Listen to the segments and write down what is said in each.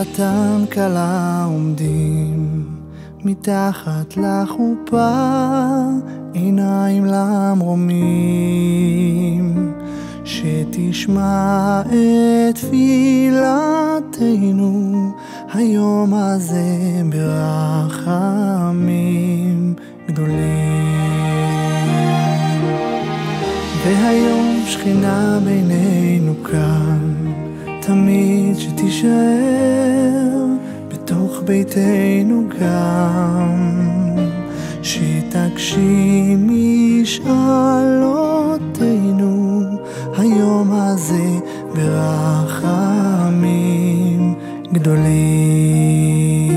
חתן כלה עומדים מתחת לחופה, עיניים למרומים, שתשמע את תפילתנו היום הזה ברחמים גדולים. והיום שכינה בינינו כאן, תמיד שתישאר בתוך ביתנו גם, שתגשים משאלותינו היום הזה ברחמים גדולים.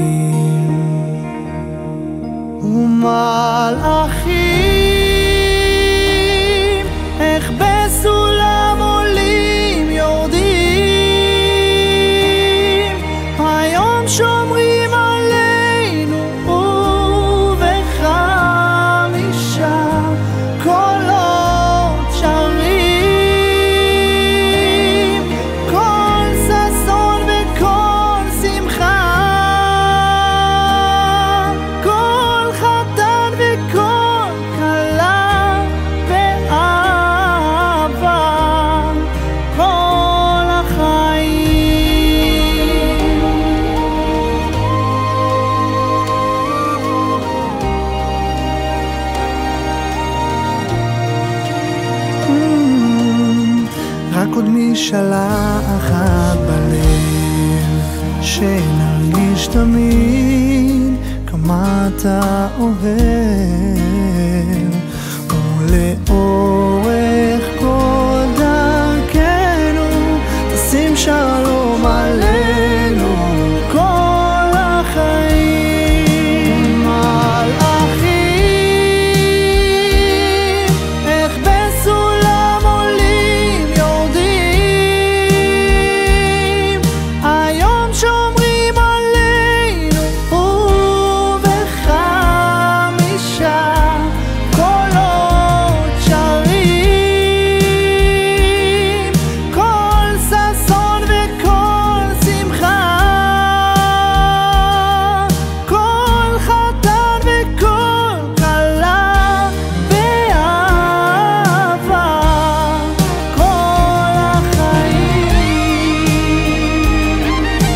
ומלאכים איך בסולם עולים יורדים, היום שומרים עלינו ובחמישה קולות שרים, כל ששון וכל שמחה, כל חתן וכל כלה באהבה כל החיים. רק עוד משאלה אחת בלב, שנרגיש תמיד כמה אתה אוהב, ולאורך כל דרכנו תשים שלום עלינו כל החיים. מלאכים איך בסולם עולים יורדים, היום שומרים עלינו ובחמישה קולות שרים, כל ששון וכל שמחה, כל חתן וכל כלה באהבה כל החיים.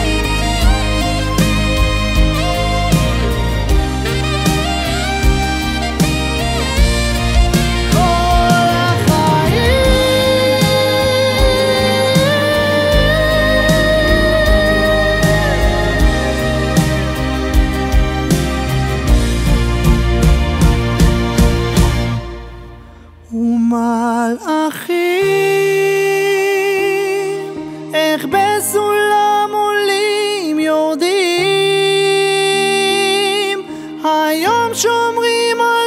ומלאכים איך בסולם עולים יורדים, היום שומרים